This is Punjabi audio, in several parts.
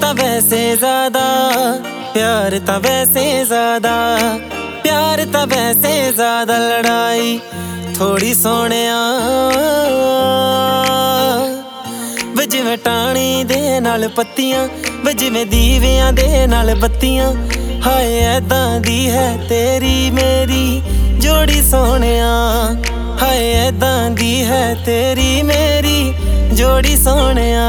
ਤਾਂ ਵੈਸੇ ਜ਼ਿਆਦਾ, ਪਿਆਰ ਤਾਂ ਵੈਸੇ ਜ਼ਿਆਦਾ, ਪਿਆਰ ਤਾਂ ਵੈਸੇ ਜ਼ਿਆਦਾ, ਲੜਾਈ ਥੋੜੀ ਸੋਹਣਿਆ। ਵੇ ਜਿਵੇਂ ਟਾਹਣੀ ਦੇ ਨਾਲ ਪੱਤੀਆਂ, ਵੇ ਜਿਵੇਂ ਦੀਵਿਆਂ ਦੇ ਨਾਲ ਬੱਤੀਆਂ, ਹਾਏ ਐਦਾਂ ਦੀ ਹੈ ਤੇਰੀ ਮੇਰੀ ਜੋੜੀ ਸੋਹਣਿਆ, ਹਾਏ ਐਦਾਂ ਦੀ ਹੈ ਤੇਰੀ ਮੇਰੀ ਜੋੜੀ ਸੋਹਣਿਆ।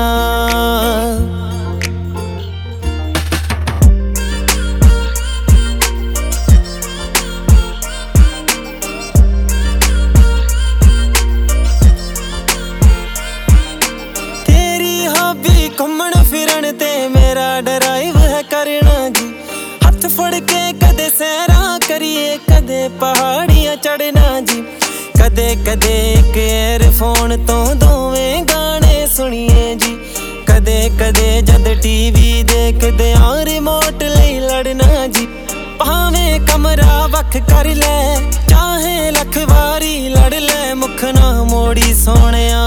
ਘੁੰਮਣ ਫਿਰਨ ਤੇ ਮੇਰਾ ਡਰਾਈਵ ਹੈ ਕਰਨਾ ਜੀ, ਹੱਥ ਫੜ ਕੇ ਕਦੇ ਸੈਰਾਂ ਕਰੀਏ, ਕਦੇ ਪਹਾੜੀਆਂ ਚੜਨਾ ਜੀ, ਕਦੇ ਕਦੇ ਇੱਕ ਏਅਰਫੋਨ ਤੋਂ ਦੋਵੇਂ ਗਾਣੇ ਸੁਣੀਏ ਜੀ, ਕਦੇ ਕਦੇ ਜਦ ਟੀਵੀ ਦੇਖਦੇ ਆ ਰਿਮੋਟ ਲਈ ਲੜਨਾ ਜੀ, ਭਾਵੇਂ ਕਮਰਾ ਵੱਖ ਕਰ ਲੈ ਚਾਹੇ ਲੱਖ ਵਾਰੀ ਲੜ ਲੈ, ਮੁੱਖ ਨਾ ਮੋੜੀ ਸੋਹਣਿਆ।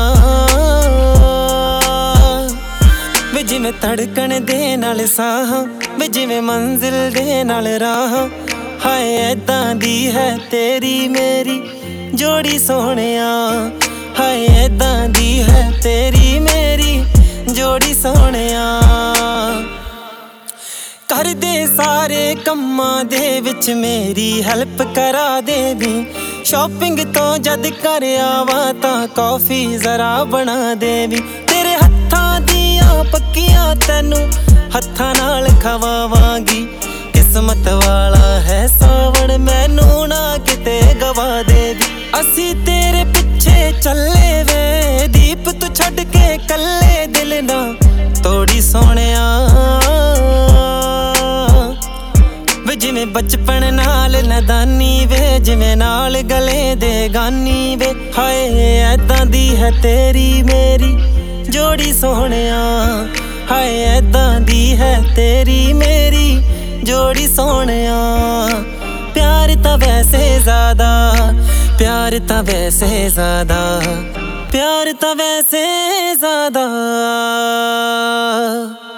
ਵੇ ਜਿਵੇਂ ਧੜਕਣ ਦੇ ਨਾਲ ਸਾਹ, ਵੇ ਜਿਵੇਂ ਮੰਜ਼ਿਲ ਦੇ ਨਾਲ ਰਾਹ, ਹਾਏ ਐਦਾਂ ਦੀ ਹੈ ਤੇਰੀ ਮੇਰੀ ਜੋੜੀ ਸੋਹਣਿਆ, ਹਾਏ ਐਦਾਂ ਦੀ ਹੈ ਤੇਰੀ ਮੇਰੀ ਜੋੜੀ ਸੋਹਣਿਆ। ਕਰਦੇ ਸਾਰੇ ਕੰਮਾਂ ਦੇ ਵਿੱਚ ਮੇਰੀ ਹੈਲਪ ਕਰਾ ਦੇਵੀਂ, ਸ਼ਾਪਿੰਗ ਤੋਂ ਜਦ ਕਰ ਆਵਾਂ ਤਾਂ ਕੌਫੀ ਜ਼ਰਾ ਬਣਾ ਦੇਵੀਂ, ਤੇਰੇ ਹੱਥਾਂ ਦੀਆਂ ਪੱਕੀਆਂ ਤੈਨੂੰ ਹੱਥਾਂ ਨਾਲ ਖਵਾਵਾਂਗੀ, ਕਿਸਮਤ ਵਾਲਾ ਹੈ ਸਾਵਣ ਮੈਨੂੰ ਨਾ ਕਿਤੇ ਗਵਾ ਦੇਵੀਂ। ਅਸੀਂ ਤੇਰੇ ਪਿੱਛੇ ਚੱਲੇ ਵੇ ਦੀਪ, ਤੂੰ ਛੱਡ ਕੇ ਕੱਲੇ ਦਿਲ ਨਾ ਤੋੜੀ ਸੋਹਣਿਆ। ਵੇ ਜਿਵੇਂ ਬਚਪਨ ਨਾਲ ਨਦਾਨੀ ਵੇ, ਜਿਵੇਂ ਨਾਲ ਗਲੇ ਦੇ ਗਾਨੀ ਵੇ, ਹਾਏ ਐਦਾਂ ਦੀ ਹੈ ਤੇਰੀ ਮੇਰੀ ਜੋੜੀ ਸੋਹਣਿਆ, ਹਾਏ ਐਦਾਂ ਦੀ ਹੈ ਤੇਰੀ ਮੇਰੀ ਜੋੜੀ ਸੋਹਣਿਆ। ਪਿਆਰ ਤਾਂ ਵੈਸੇ ਜ਼ਿਆਦਾ, ਪਿਆਰ ਤਾਂ ਵੈਸੇ ਜ਼ਿਆਦਾ, ਪਿਆਰ ਤਾਂ ਵੈਸੇ ਜ਼ਿਆਦਾ।